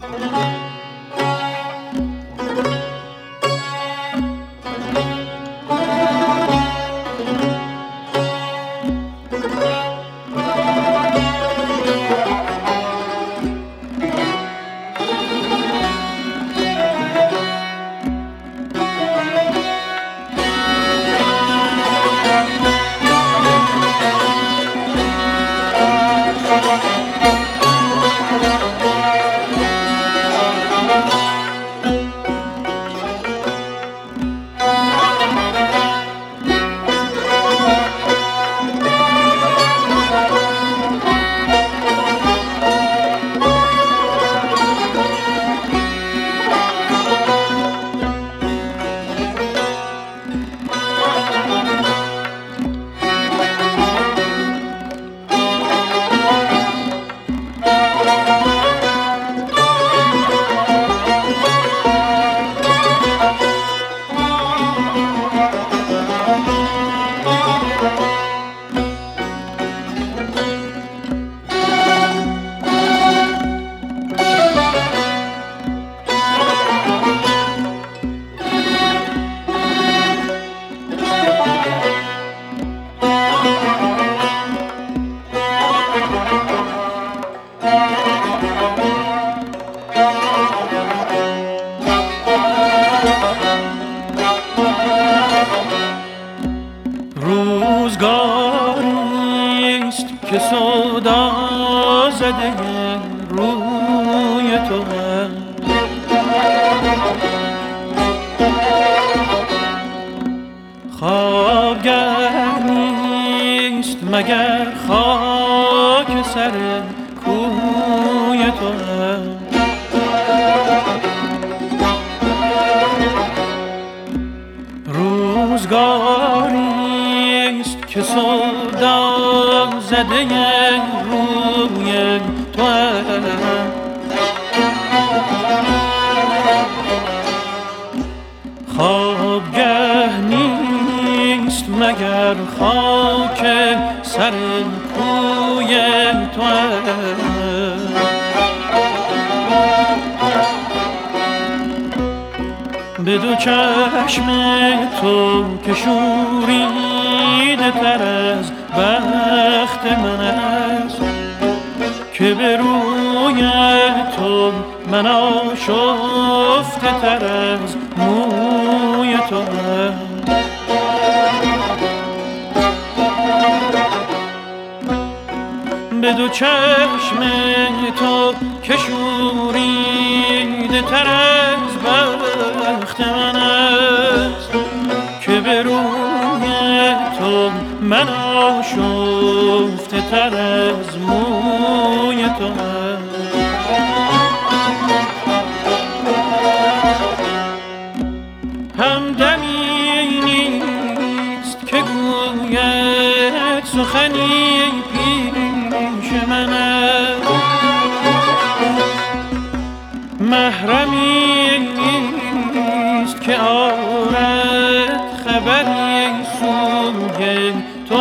روزگاریست که سودا زده روی تو خوابگر نیست مگر خاک سر کوی تو روزگاریست که سودا زده روی تو خوابگه نیست مگر خاک سر کوی تو به دو چشم تو که شوریده تر از بخت من است که به روی تو من آشفته تر از موی تو به دو چشم تو که شوریده تر از بخت من است که به روی تو من آشفته تر از موی تو همدمی نیست که گوید سخنی پیش من محرمی نیست که آرد خبری سوی تو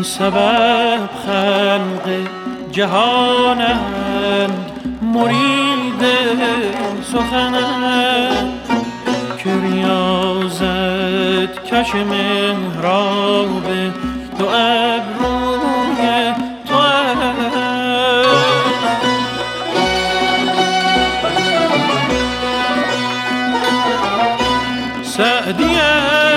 سبب خلق جهانند، مرید سخنند که ریاضت کش محراب دو ابروی تو سعدی